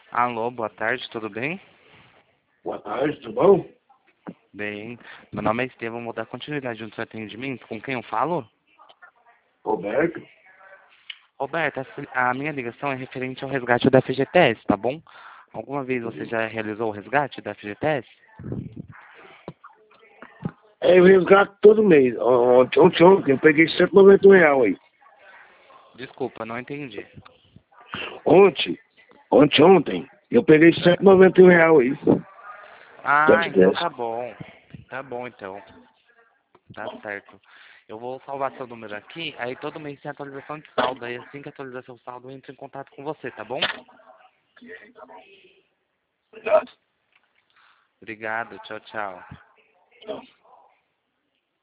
Alô, boa tarde, tudo bem? Boa tarde, tudo bom? Bem, meu nome é Estevam, vou dar continuidade no seu atendimento. Com quem eu falo? Roberto? Roberta, a minha ligação é referente ao resgate da FGTS, tá bom? Alguma vez você já realizou o resgate da FGTS? É, eu resgato todo mês. Ontem eu peguei R$ 191 aí. Desculpa, não entendi. Ontem, ontem, eu peguei R$ 191 aí. Da Ah, então FGTS. tá bom. Tá bom, então. Tá certo. Eu vou salvar seu número aqui, aí todo mês tem atualização de saldo. Aí assim que atualizar o saldo, eu entro em contato com você, tá bom? Obrigado. Obrigado, tchau, tchau. Tchau.